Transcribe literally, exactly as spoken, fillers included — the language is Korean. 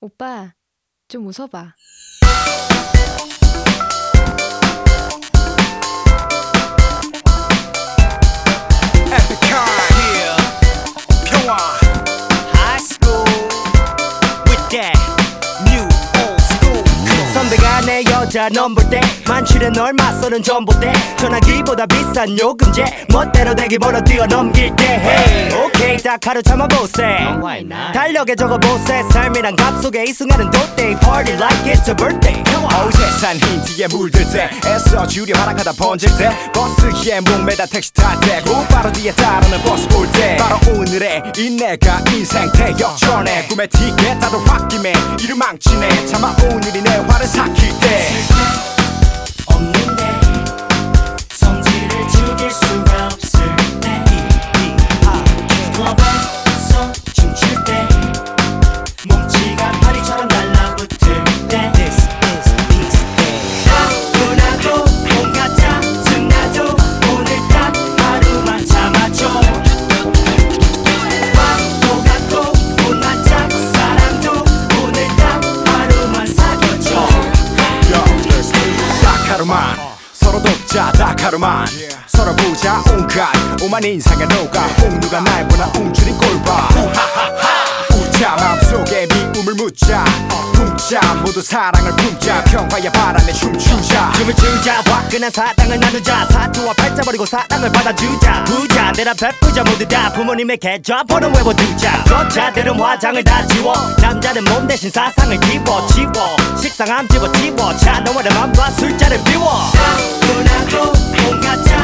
오빠, 좀 웃어봐. Epicard here, 평화 High school with that new old school. 선배가 내 여자 넘볼 때 만취는 널 맞서는 전봇대 전화기보다 비싼 요금제 멋대로 대기번호 뛰어넘길 때 hey. 오케이 다 가르쳐만 보세 달력에 적어보세 삶이란 값 속에 이 순간은 돗대 Party like it's a birthday 어제 산 힌트에 물들 때 애써 주려 하락하다 번질 때 버스기에 목매다 택시 탈 때 곧바로 뒤에 따르는 버스 볼 때 바로 오늘의 이 내가 인생 태역전에 꿈의 티켓 다들 홧김에 이를 망치네 차마 오늘이 내 화를 삭힐 때 없는데 성질을 죽일 수가 없을 때 클럽에서 춤출 때 몸치가 파리처럼 달라붙을 때 나도 온갖 짜증나도 오늘 딱 하루만 참아줘 바보 같고 못난 짝사랑도 오늘 딱 하루만 사귀어줘 딱 하루만 서로 돕자 딱 하루만 서로 보자 온갖 오만 인상에 녹아 홍두가 날 보나 움츠린 꼴봐 웃자 마음속에 미움을 묻자 품자 모두 사랑을 품자 평화의 바람에 춤추자 춤을 추자 화끈한 사랑을 나누자 사투와 팔자 버리고 사랑을 받아주자 부자 내라 베푸자 모두 다 부모님의 계좌번호 외워두자 여자들은 화장을 다 지워 남자는 몸 대신 사상을 키워 지워 식상함 집어치워 차 넘어라 맘과 술자를 비워 나도 온갖 짜